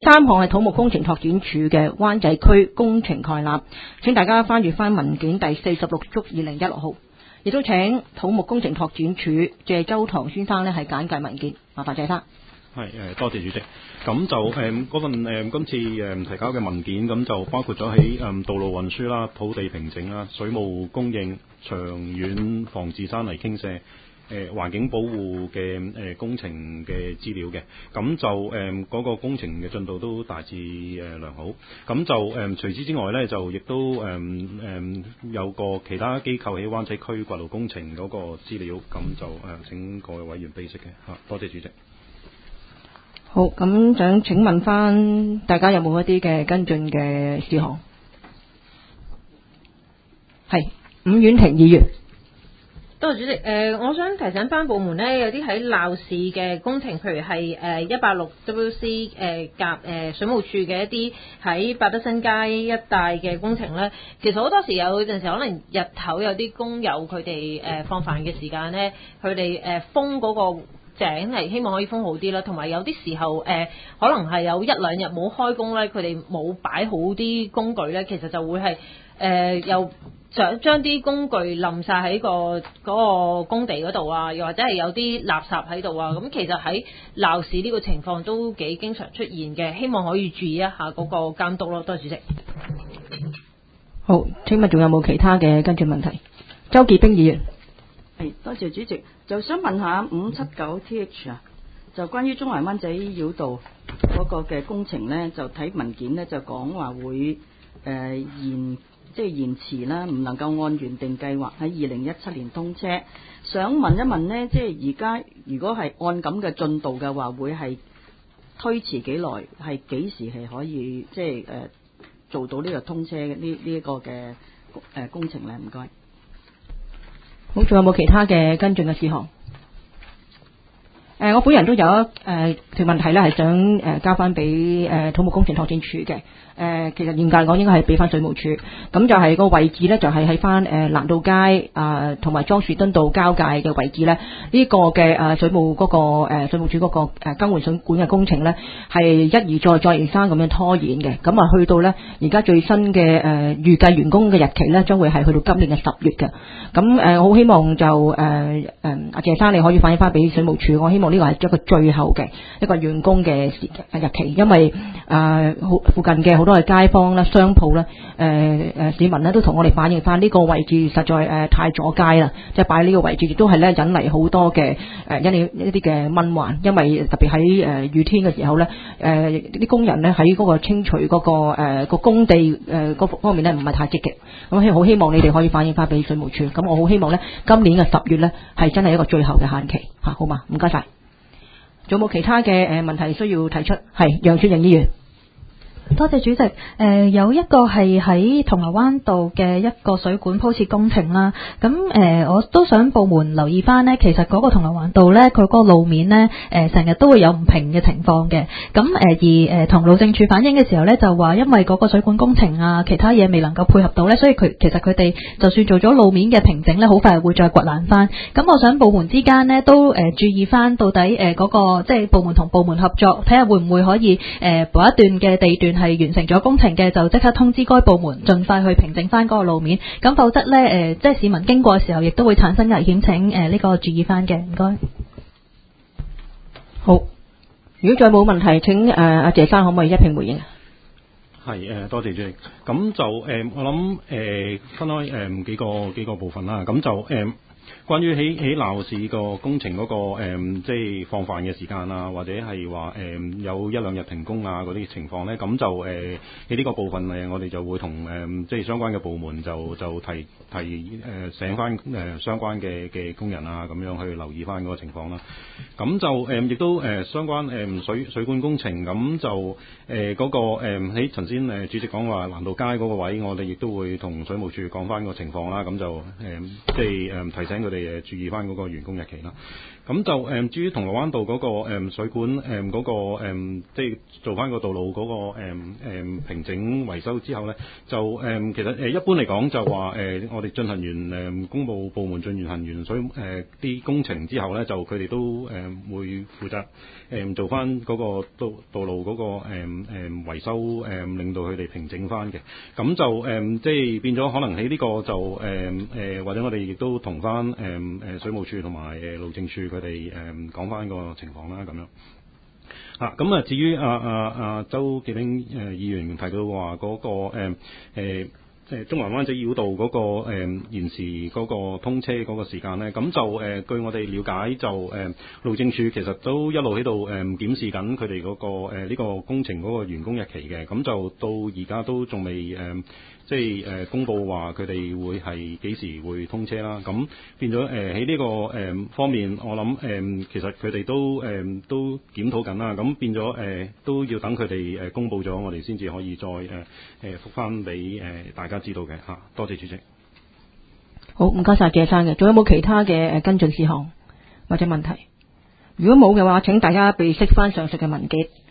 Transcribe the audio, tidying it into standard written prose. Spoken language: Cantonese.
3項係土木工程拓展署嘅灣仔區工程概覽，請大家翻閱翻文件第46/2016號，亦都請土木工程拓展署謝周堂先生呢係簡介文件，麻煩謝生。 係多謝主席。咁就嗰份今次提交嘅文件，咁就包括咗喺道路運輸啦、土地平整啦、水務供應、長遠防治山泥傾瀉、環境保護嘅工程嘅資料嘅。咁就嗰個工程嘅進度都大致良好。咁就除此之外呢，就亦都有個其他機構喺灣仔區掘路工程嗰個資料，咁就請各位委員備悉嘅嚇。多謝主席。 好，咁想請問翻大家有冇一啲嘅跟進嘅事項？係伍婉婷議員。 多謝主席。我想提醒翻部門呢，有啲喺鬧市嘅工程，譬如係186 WC 夾水務署嘅一啲喺百德新街一帶嘅工程呢，其實好多時有陣時可能日頭有啲工友佢哋放飯嘅時間呢，佢哋封嗰個井係希望可以封好啲啦，同埋有啲時候可能係有1-2日冇開工咧，佢哋冇擺好啲工具咧，其實就會係又將啲工具冧晒喺嗰個工地嗰度啊，又或者係有啲垃圾喺度啊，咁其實喺鬧市呢個情況都幾經常出現嘅，希望可以注意一下嗰個監督咯。多謝主席。 好，請問仲有冇其他嘅跟進問題？周潔冰議員。 係，多謝主席。就想問下579TH 啊，就關於中環灣仔繞道嗰個嘅工程呢，就睇文件呢，就講話會延遲啦，唔能夠按原定計劃喺2017年通車。想問一問呢，即係而家如果係按咁嘅進度嘅話，會係推遲幾耐？係幾時係可以即係做到呢個通車呢一個嘅工程呢？唔該。 好，仲有冇其他嘅跟進嘅事項？我本人都有一條問題咧，係想交翻俾土木工程拓展署嘅。其實嚴格嚟講應該係俾翻水務署。咁就係個位置咧，就係喺翻蘭道街同埋莊樹敦道交界嘅位置咧。呢個嘅水務嗰個水務署嗰個更換水管嘅工程咧，係一而再再而三咁樣拖延嘅。咁啊，去到咧而家最新嘅預計完工嘅日期咧，將會係去到今年嘅10月嘅。咁好希望就阿謝生你可以反映翻俾水務署，我希望呢個係一個最後嘅一個完工嘅日期，因為附近嘅好多嘅街坊啦、商鋪啦、市民咧都同我哋反映翻呢個位置實在太阻街啦，即係擺呢個位置亦都係咧引嚟好多嘅一啲嘅蚊患，因為特別喺雨天嘅時候咧，啲工人咧喺嗰個清除嗰個工地嗰方面咧唔係太積極，咁好希望你哋可以反映翻俾水務署，咁我好希望咧今年嘅10月咧係真係一個最後嘅限期嚇，好嘛？唔該晒。仲有冇其他嘅問題需要提出？係楊雪盈議員。 多謝主席。有一個係喺銅鑼灣道嘅一個水管鋪設工程啦。咁我都想部門留意翻呢，其實嗰個銅鑼灣道呢，佢嗰個路面呢，成日都會有唔平嘅情況嘅。咁而同路政署反映嘅時候呢，就話因為嗰個水管工程啊，其他嘢未能夠配合到呢，所以其實佢哋就算做咗路面嘅平整呢，好快會再掘爛翻。咁我想部門之間呢，都注意翻到底嗰個即係部門同部門合作，睇下會唔會可以補一段嘅地段係完成咗工程嘅，就即刻通知該部門盡快去平整翻嗰個路面。咁否則呢，即係市民經過嘅時候，亦都會產生危險，請呢個注意翻嘅。唔該。 好，如果再冇問題，請阿謝生可唔可以一併回應？ 係多謝主席。咁就我諗分開幾個部分啦。咁就關於喺鬧市個工程嗰個即係放飯嘅時間啊，或者係話有1-2日停工啊嗰啲情況咧，咁就喺呢個部分我哋就會同即係相關嘅部門就提醒翻相關嘅工人啊，咁樣去留意翻嗰個情況啦。咁就亦都相關水管工程，咁就嗰個喺頭先主席講話蘭道街嗰個位，我哋亦都會同水務署講翻個情況啦。咁就即係提醒佢哋注意翻嗰個完工日期啦。 咁就至於銅鑼灣道嗰個水管嗰個即係做翻個道路嗰個平整維修之後咧，就其實一般嚟講就話我哋進行完公務部門進行完水啲工程之後咧，就佢哋都會負責做翻嗰個道路嗰個維修令到佢哋平整翻嘅。咁就即係變咗可能喺呢個就或者我哋亦都同翻水務署同埋路政署佢哋講翻個情況啦，咁樣咁啊，至於周潔玲議員提到話嗰個中環灣仔繞道嗰個現時嗰個通車嗰個時間咧，咁就據我哋了解就路政署其實都一路喺度檢視緊佢哋嗰個呢個工程嗰個完工日期嘅，咁就到而家都仲未即係公佈話佢哋會係幾時會通車啦。咁變咗喺呢個方面，我諗其實佢哋都檢討緊啦。咁變咗都要等佢哋公佈咗，我哋先至可以再覆翻俾大家知道嘅嚇。多謝主席。 好，唔該晒謝生嘅。仲有冇其他嘅跟進事項或者問題？如果冇嘅話，請大家備悉翻上述嘅文件。